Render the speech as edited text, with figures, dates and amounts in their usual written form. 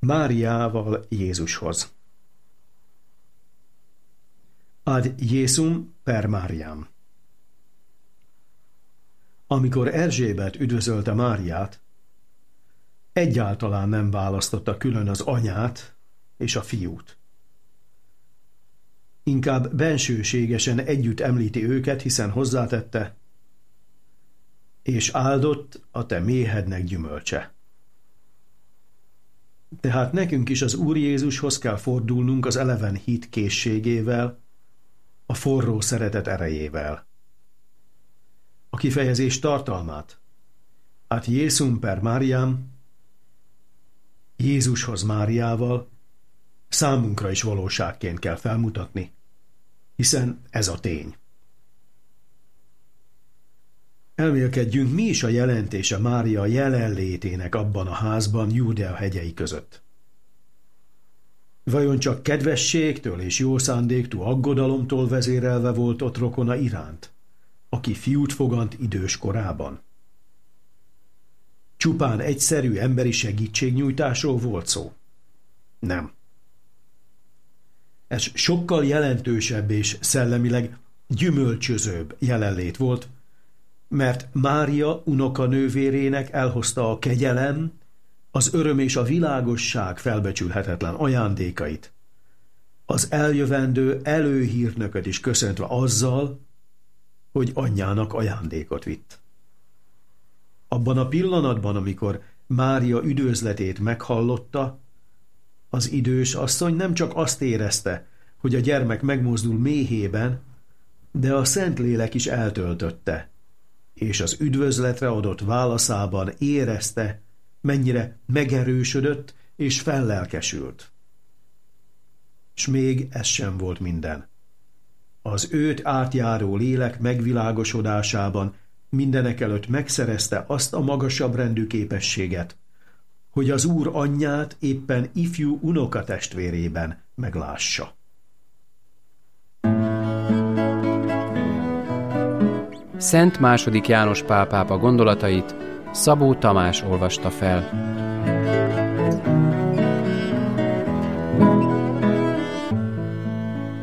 Máriával Jézushoz. Ad Iesum per Mariam. Amikor Erzsébet üdvözölte Máriát, egyáltalán nem választotta külön az anyát és a fiút. Inkább bensőségesen együtt említi őket, hiszen hozzátette, és áldott a te méhednek gyümölcse. Tehát nekünk is az Úr Jézushoz kell fordulnunk az eleven hit készségével, a forró szeretet erejével. A kifejezés tartalmát, ad Iesum per Mariam, Jézushoz Máriával, számunkra is valóságként kell felmutatni, hiszen ez a tény. Elmélkedjünk, mi is a jelentése Mária jelenlétének abban a házban Júdea hegyei között. Vajon csak kedvességtől és jó szándéktól, aggodalomtól vezérelve volt ott rokona iránt, aki fiút fogant idős korában? Csupán egyszerű emberi segítségnyújtásról volt szó? Nem. Ez sokkal jelentősebb és szellemileg gyümölcsözőbb jelenlét volt, mert Mária unokanővérének elhozta a kegyelem, az öröm és a világosság felbecsülhetetlen ajándékait, az eljövendő előhírnököt is köszöntve azzal, hogy anyjának ajándékot vitt. Abban a pillanatban, amikor Mária üdvözletét meghallotta, az idős asszony nem csak azt érezte, hogy a gyermek megmozdul méhében, de a Szentlélek is eltöltötte, és az üdvözletre adott válaszában érezte, mennyire megerősödött és fellelkesült. S még ez sem volt minden. Az őt átjáró lélek megvilágosodásában mindenekelőtt megszerezte azt a magasabb rendű képességet, hogy az Úr anyját éppen ifjú unokatestvérében meglássa. Szent II. János Pál pápa gondolatait Szabó Tamás olvasta fel.